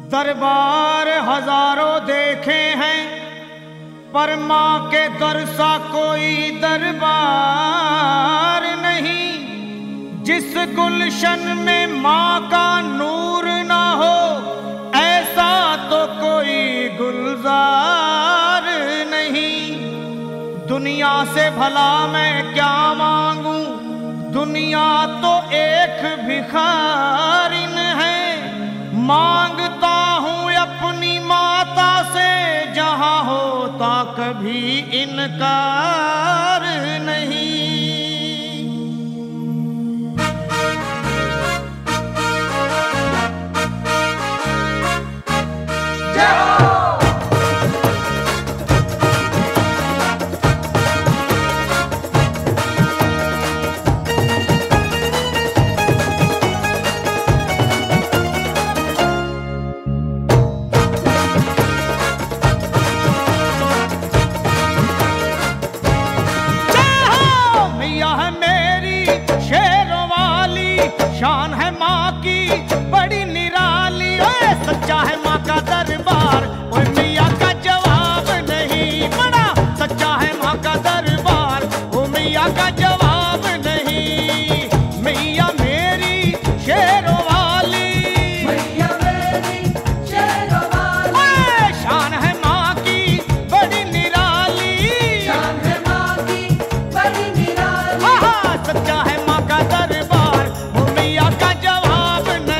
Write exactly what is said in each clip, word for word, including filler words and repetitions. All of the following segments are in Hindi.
दरबार हजारों देखे हैं पर माँ के दर सा कोई दरबार नहीं। जिस गुलशन में माँ का नूर ना हो ऐसा तो कोई गुलजार नहीं। दुनिया से भला मैं क्या मांगू, दुनिया तो एक भिखारिन है। मांगता हूँ अपनी माता से जहाँ होता कभी इनकार नहीं। शान है माँ की बड़ी निराली, ओए सच्चा है माँ का दरबार, ओए मैया का जवाब नहीं। बड़ा सच्चा है माँ का दरबार, ओ मैया का जवाब नहीं। मैया मेरी शेरों वाली, मैया मेरी शेरों वाली, ओए शान है माँ की बड़ी निराली, शान है माँ की बड़ी निराली। हाँ हाँ सच्चा है माँ का दरबार, का जवाब नहीं।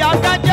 मैया का